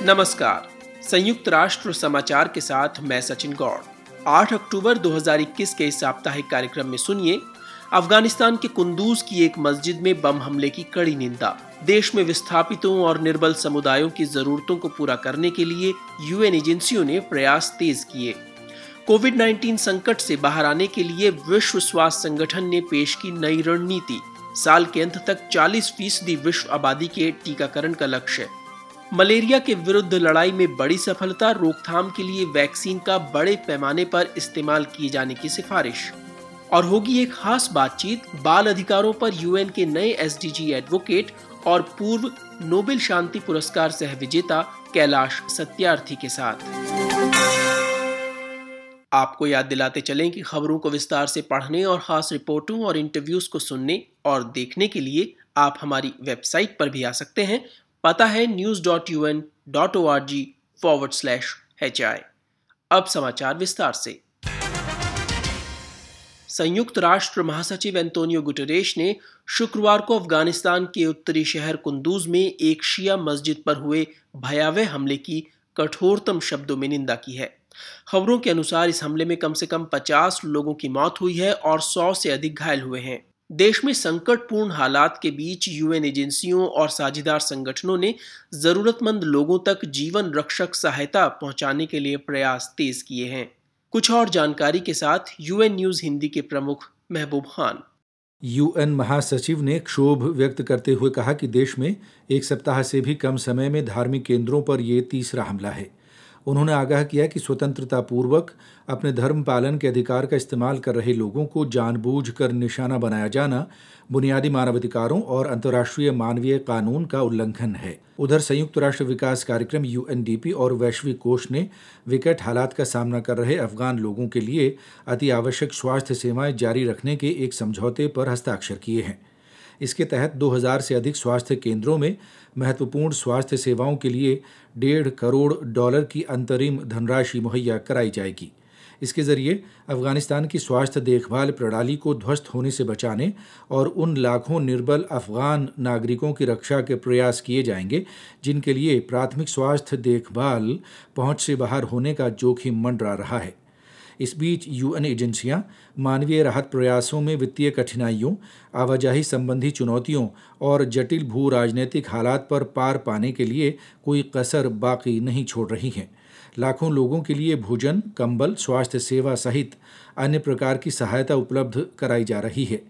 नमस्कार। संयुक्त राष्ट्र समाचार के साथ मैं सचिन गौड़। 8 अक्टूबर 2021 के इस साप्ताहिक कार्यक्रम में सुनिए अफगानिस्तान के कुंदूज की एक मस्जिद में बम हमले की कड़ी निंदा। देश में विस्थापितों और निर्बल समुदायों की जरूरतों को पूरा करने के लिए यूएन एजेंसियों ने प्रयास तेज किए। कोविड-19 संकट से बाहर आने के लिए विश्व स्वास्थ्य संगठन ने पेश की नई रणनीति। साल के अंत तक 40% विश्व आबादी के टीकाकरण का लक्ष्य। मलेरिया के विरुद्ध लड़ाई में बड़ी सफलता, रोकथाम के लिए वैक्सीन का बड़े पैमाने पर इस्तेमाल किए जाने की सिफारिश। और होगी एक खास बातचीत बाल अधिकारों पर यूएन के नए एसडीजी एडवोकेट और पूर्व नोबेल शांति पुरस्कार सह विजेता कैलाश सत्यार्थी के साथ। आपको याद दिलाते चलें कि खबरों को विस्तार से पढ़ने और खास रिपोर्टों और इंटरव्यूज को सुनने और देखने के लिए आप हमारी वेबसाइट पर भी आ सकते हैं। पता है news.un.org/hi। अब समाचार विस्तार से। संयुक्त राष्ट्र महासचिव एंटोनियो गुटेरेश ने शुक्रवार को अफगानिस्तान के उत्तरी शहर कुंदूज में एक शिया मस्जिद पर हुए भयावह हमले की कठोरतम शब्दों में निंदा की है। खबरों के अनुसार इस हमले में कम से कम 50 लोगों की मौत हुई है और 100 से अधिक घायल हुए हैं। देश में संकटपूर्ण हालात के बीच यूएन एजेंसियों और साझेदार संगठनों ने जरूरतमंद लोगों तक जीवन रक्षक सहायता पहुंचाने के लिए प्रयास तेज किए हैं। कुछ और जानकारी के साथ यूएन न्यूज हिंदी के प्रमुख महबूब खान। यूएन महासचिव ने क्षोभ व्यक्त करते हुए कहा कि देश में एक सप्ताह से भी कम समय में धार्मिक केंद्रों पर यह तीसरा हमला है। उन्होंने आगाह किया कि स्वतंत्रता पूर्वक अपने धर्म पालन के अधिकार का इस्तेमाल कर रहे लोगों को जानबूझकर निशाना बनाया जाना बुनियादी मानवाधिकारों और अंतर्राष्ट्रीय मानवीय कानून का उल्लंघन है। उधर संयुक्त राष्ट्र विकास कार्यक्रम यूएनडीपी और वैश्विक कोष ने विकट हालात का सामना कर रहे अफगान लोगों के लिए अति आवश्यक स्वास्थ्य सेवाएं जारी रखने के एक समझौते पर हस्ताक्षर किए हैं। इसके तहत 2000 से अधिक स्वास्थ्य केंद्रों में महत्वपूर्ण स्वास्थ्य सेवाओं के लिए $1.5 करोड़ की अंतरिम धनराशि मुहैया कराई जाएगी। इसके जरिए अफगानिस्तान की स्वास्थ्य देखभाल प्रणाली को ध्वस्त होने से बचाने और उन लाखों निर्बल अफगान नागरिकों की रक्षा के प्रयास किए जाएंगे जिनके लिए प्राथमिक स्वास्थ्य देखभाल पहुंच से बाहर होने का जोखिम मंडरा रहा है। इस बीच यूएन एजेंसियां मानवीय राहत प्रयासों में वित्तीय कठिनाइयों, आवाजाही संबंधी चुनौतियों और जटिल भू राजनीतिक हालात पर पार पाने के लिए कोई कसर बाकी नहीं छोड़ रही हैं। लाखों लोगों के लिए भोजन, कंबल, स्वास्थ्य सेवा सहित अन्य प्रकार की सहायता उपलब्ध कराई जा रही है।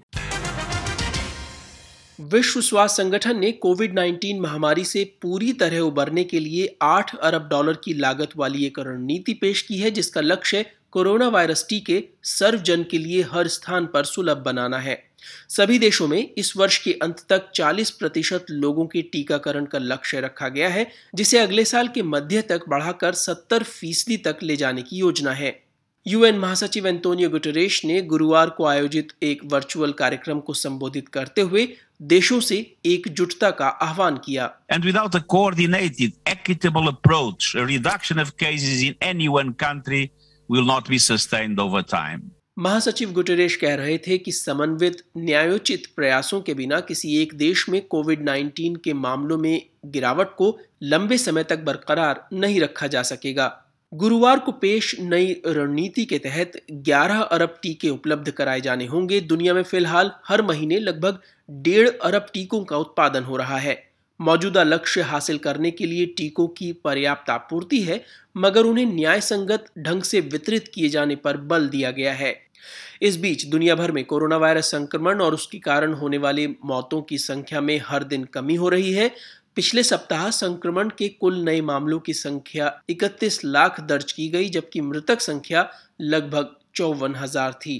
विश्व स्वास्थ्य संगठन ने कोविड-19 महामारी से पूरी तरह उबरने के लिए $8 अरब की लागत वाली एक रणनीति पेश की है, जिसका लक्ष्य कोरोना वायरस टीके सर्वजन के लिए हर स्थान पर सुलभ बनाना है। सभी देशों में इस वर्ष के अंत तक 40% लोगों के टीकाकरण का लक्ष्य रखा गया है, जिसे अगले साल के मध्य तक बढ़ाकर 70% तक ले जाने की योजना है। यूएन महासचिव एंटोनियो गुटेरेश ने गुरुवार को आयोजित एक वर्चुअल कार्यक्रम को संबोधित करते हुए देशों से एकजुटता का आह्वान किया। And without a coordinated, equitable approach, a reduction of cases in any one country will not be sustained over time. महासचिव गुटेरेश कह रहे थे कि समन्वित न्यायोचित प्रयासों के बिना किसी एक देश में कोविड-19 के मामलों में गिरावट को लंबे समय तक बरकरार नहीं रखा जा सकेगा। गुरुवार को पेश नई रणनीति के तहत 11 अरब टीके उपलब्ध कराए जाने होंगे। दुनिया में फिलहाल हर महीने लगभग 1.5 अरब टीकों का उत्पादन हो रहा है। मौजूदा लक्ष्य हासिल करने के लिए टीकों की पर्याप्त आपूर्ति है, मगर उन्हें न्याय संगत ढंग से वितरित किए जाने पर बल दिया गया है। इस बीच दुनिया भर में कोरोना वायरस संक्रमण और उसके कारण होने वाली मौतों की संख्या में हर दिन कमी हो रही है। पिछले सप्ताह संक्रमण के कुल नए मामलों की संख्या 31 लाख दर्ज की गई, जबकि मृतक संख्या लगभग 54,000 थी।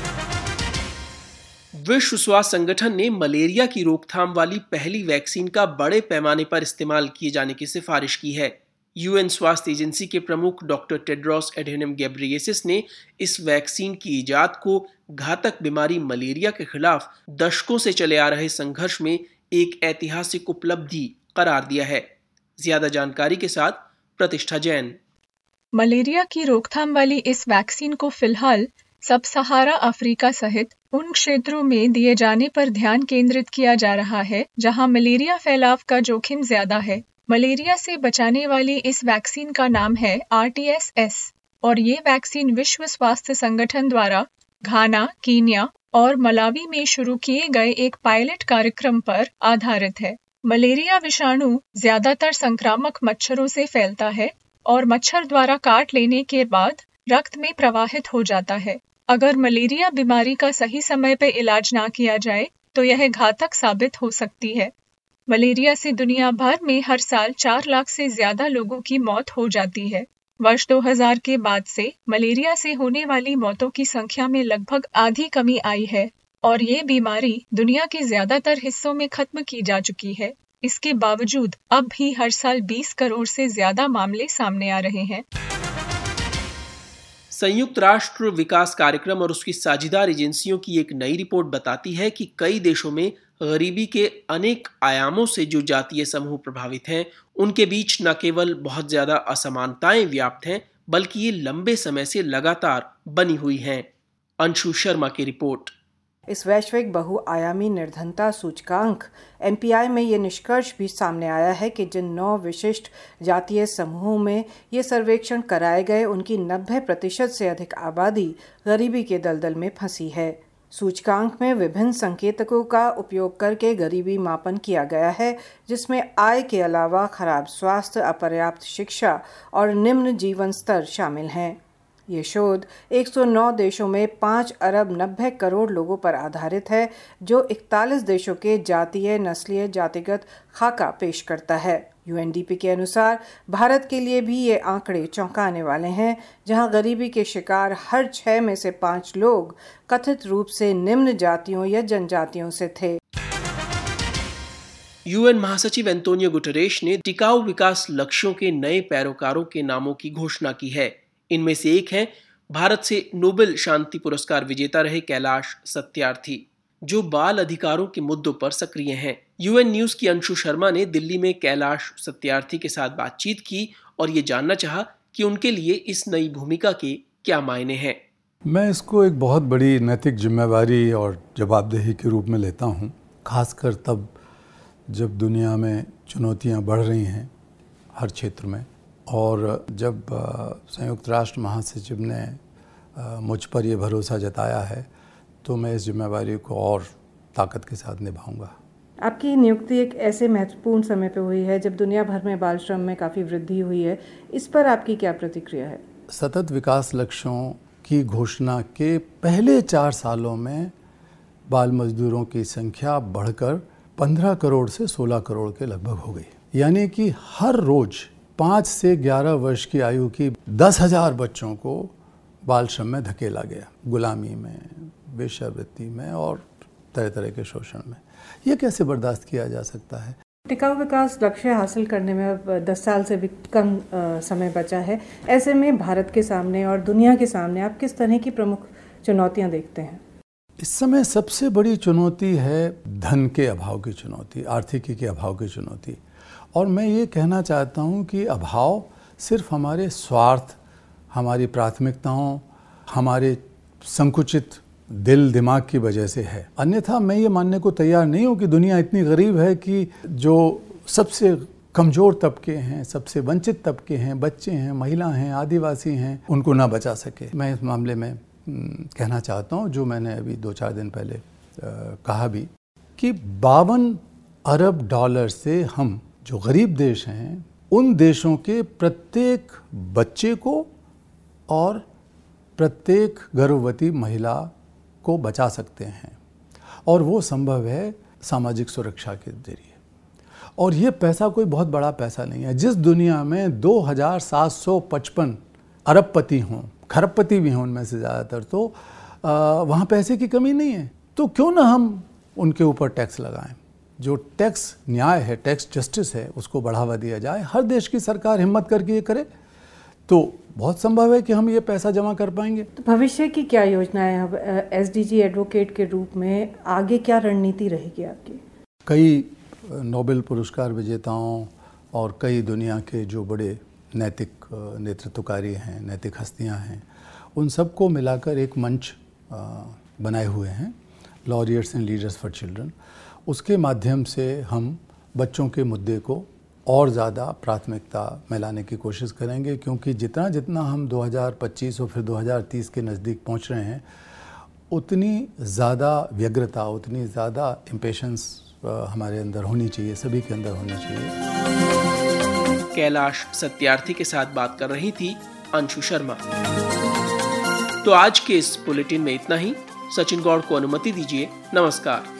विश्व स्वास्थ्य संगठन ने मलेरिया की रोकथाम वाली पहली वैक्सीन का बड़े पैमाने पर इस्तेमाल किए जाने की सिफारिश की है। यूएन स्वास्थ्य एजेंसी के प्रमुख डॉक्टर टेड्रोस एडहेनम घेब्रेयेसस ने इस वैक्सीन की इजाद को घातक बीमारी मलेरिया के खिलाफ दशकों से चले आ रहे संघर्ष में एक ऐतिहासिक उपलब्धि करार दिया है। ज्यादा जानकारी के साथ प्रतिष्ठा जैन। मलेरिया की रोकथाम वाली इस वैक्सीन को फिलहाल सब सहारा अफ्रीका सहित उन क्षेत्रों में दिए जाने पर ध्यान केंद्रित किया जा रहा है जहां मलेरिया फैलाव का जोखिम ज्यादा है। मलेरिया से बचाने वाली इस वैक्सीन का नाम है RTS-S और ये वैक्सीन विश्व स्वास्थ्य संगठन द्वारा घाना, कीनिया और मलावी में शुरू किए गए एक पायलट कार्यक्रम पर आधारित है। मलेरिया विषाणु ज्यादातर संक्रामक मच्छरों से फैलता है और मच्छर द्वारा काट लेने के बाद रक्त में प्रवाहित हो जाता है। अगर मलेरिया बीमारी का सही समय पर इलाज ना किया जाए तो यह घातक साबित हो सकती है। मलेरिया से दुनिया भर में हर साल 4 लाख से ज्यादा लोगों की मौत हो जाती है। वर्ष 2000 के बाद से मलेरिया से होने वाली मौतों की संख्या में लगभग आधी कमी आई है और ये बीमारी दुनिया के ज्यादातर हिस्सों में खत्म की जा चुकी है। इसके बावजूद अब भी हर साल 20 करोड़ से ज्यादा मामले सामने आ रहे हैं। संयुक्त राष्ट्र विकास कार्यक्रम और उसकी साझेदार एजेंसियों की एक नई रिपोर्ट बताती है कि कई देशों में गरीबी के अनेक आयामों से जो जातीय समूह प्रभावित हैं, उनके बीच न केवल बहुत ज्यादा असमानताएं व्याप्त हैं, बल्कि ये लंबे समय से लगातार बनी हुई हैं। अंशु शर्मा की रिपोर्ट। इस वैश्विक बहुआयामी निर्धनता सूचकांक MPI में ये निष्कर्ष भी सामने आया है कि जिन 9 विशिष्ट जातीय समूहों में ये सर्वेक्षण कराए गए, उनकी 90% से अधिक आबादी गरीबी के दलदल में फंसी है। सूचकांक में विभिन्न संकेतकों का उपयोग करके गरीबी मापन किया गया है, जिसमें आय के अलावा खराब स्वास्थ्य, अपर्याप्त शिक्षा और निम्न जीवन स्तर शामिल हैं। ये शोध 109 देशों में 5 अरब 90 करोड़ लोगों पर आधारित है, जो 41 देशों के जातीय, नस्लीय, जातिगत खाका पेश करता है। UNDP के अनुसार भारत के लिए भी ये आंकड़े चौंकाने वाले हैं, जहां गरीबी के शिकार हर 6 में से 5 लोग कथित रूप से निम्न जातियों या जनजातियों से थे। UN महासचिव एंटोनियो गुटेरेश ने टिकाऊ विकास लक्ष्यों के नए पैरोकारों के नामों की घोषणा की है। इनमें से एक है भारत से नोबेल शांति पुरस्कार विजेता रहे कैलाश सत्यार्थी, जो बाल अधिकारों के मुद्दों पर सक्रिय हैं। UN न्यूज की अंशु शर्मा ने दिल्ली में कैलाश सत्यार्थी के साथ बातचीत की और ये जानना चाहा कि उनके लिए इस नई भूमिका के क्या मायने हैं। मैं इसको एक बहुत बड़ी नैतिक जिम्मेवारी और जवाबदेही के रूप में लेता हूँ, खासकर तब जब दुनिया में चुनौतियाँ बढ़ रही हैं हर क्षेत्र में, और जब संयुक्त राष्ट्र महासचिव ने मुझ पर ये भरोसा जताया है, तो मैं इस जिम्मेवारी को और ताकत के साथ निभाऊंगा। आपकी नियुक्ति एक ऐसे महत्वपूर्ण समय पे हुई है जब दुनिया भर में बाल श्रम में काफ़ी वृद्धि हुई है। इस पर आपकी क्या प्रतिक्रिया है? सतत विकास लक्ष्यों की घोषणा के पहले 4 सालों में बाल मजदूरों की संख्या बढ़कर 15 करोड़ से 16 करोड़ के लगभग हो गई। यानी कि हर रोज 5 से 11 वर्ष की आयु की 10,000 बच्चों को बाल श्रम में धकेला गया, गुलामी में, वेश्यावृत्ति में और तरह तरह के शोषण में। ये कैसे बर्दाश्त किया जा सकता है? टिकाऊ विकास लक्ष्य हासिल करने में अब 10 साल से भी कम समय बचा है। ऐसे में भारत के सामने और दुनिया के सामने आप किस तरह की प्रमुख चुनौतियां देखते हैं? इस समय सबसे बड़ी चुनौती है धन के अभाव की चुनौती, आर्थिकी के अभाव की चुनौती। और मैं ये कहना चाहता हूँ कि अभाव सिर्फ हमारे स्वार्थ, हमारी प्राथमिकताओं, हमारे संकुचित दिल दिमाग की वजह से है। अन्यथा मैं ये मानने को तैयार नहीं हूँ कि दुनिया इतनी गरीब है कि जो सबसे कमज़ोर तबके हैं, सबसे वंचित तबके हैं, बच्चे हैं, महिला हैं, आदिवासी हैं, उनको ना बचा सके। मैं इस मामले में कहना चाहता हूँ, जो मैंने अभी 2-4 दिन पहले कहा भी, कि 52 अरब डॉलर से हम जो गरीब देश हैं, उन देशों के प्रत्येक बच्चे को और प्रत्येक गर्भवती महिला को बचा सकते हैं, और वो संभव है सामाजिक सुरक्षा के जरिए। और ये पैसा कोई बहुत बड़ा पैसा नहीं है। जिस दुनिया में 2755 अरबपति हों, खरबपति भी हों उनमें से ज़्यादातर, तो वहाँ पैसे की कमी नहीं है। तो क्यों ना हम उनके ऊपर टैक्स लगाएं। जो टैक्स न्याय है, टैक्स जस्टिस है, उसको बढ़ावा दिया जाए। हर देश की सरकार हिम्मत करके ये करे तो बहुत संभव है कि हम ये पैसा जमा कर पाएंगे। तो भविष्य की क्या योजना है? अब SDG एडवोकेट के रूप में आगे क्या रणनीति रहेगी आपकी? कई नोबेल पुरस्कार विजेताओं और कई दुनिया के जो बड़े नैतिक नेतृत्वकारी हैं, नैतिक हस्तियां हैं, उन सबको मिलाकर एक मंच बनाए हुए हैं, laureates and leaders for children. उसके माध्यम से हम बच्चों के मुद्दे को और ज़्यादा प्राथमिकता में लाने की कोशिश करेंगे, क्योंकि जितना जितना हम 2025 और फिर 2030 के नज़दीक पहुंच रहे हैं, उतनी ज़्यादा व्यग्रता, उतनी ज़्यादा इम्पेशंस हमारे अंदर होनी चाहिए, सभी के अंदर होनी चाहिए। कैलाश सत्यार्थी के साथ बात कर रही थी अंशु शर्मा। तो आज के इस बुलेटिन में इतना ही। सचिन गौड़ को अनुमति दीजिए। नमस्कार।